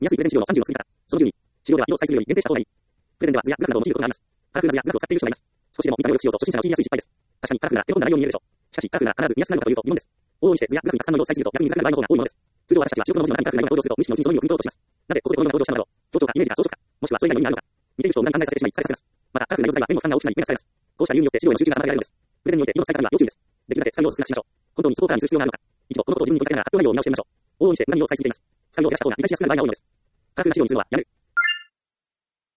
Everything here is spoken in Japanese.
見やすいプレゼン資料の30の作り方。その順位。資料では色を記載するより限定した方がいい。プレゼンでは図やグラフなどを用いることがあります。カラフルな図やグラフを使っている人がいます。少しでも見た目を良くしようと初心者が陥りやすい失敗です。確かにカラフルな手の込んだ内容に見えるでしょう。しかし、カラフルな必ず見やすくなるのかというと疑問です。往々にして図やグラフにたくさんの色を記載すると逆に見づらくなる場合の方が多いものです。通常私たちは白黒の文字の中にカラフルな色が登場すると無意識のうちにその意味を汲み取ろうとします。なぜここでこの色が登場したのだろう。強調かイメージか装飾か。もしくはそれ以外の意味があるのか。見ている人を無駄に考えさせてしまい疲れさせます。また、カラフルな色使いは目の負担が大きくなり目が疲れます。こうした理由によって資料への集中が妨げられるのです。プレゼンにおいて色の使い方には要注意です。できるだけ使う量を少なくしましょう。本当にそこから見せる必要があるのか。一度このことを自分に問いかけながら発表内容を見直してみましょう。往々にして無駄に色を使いすぎています。使う量を減らした方が理解しやすくなる場合が多いのです。カラフルな資料にするのはやめる。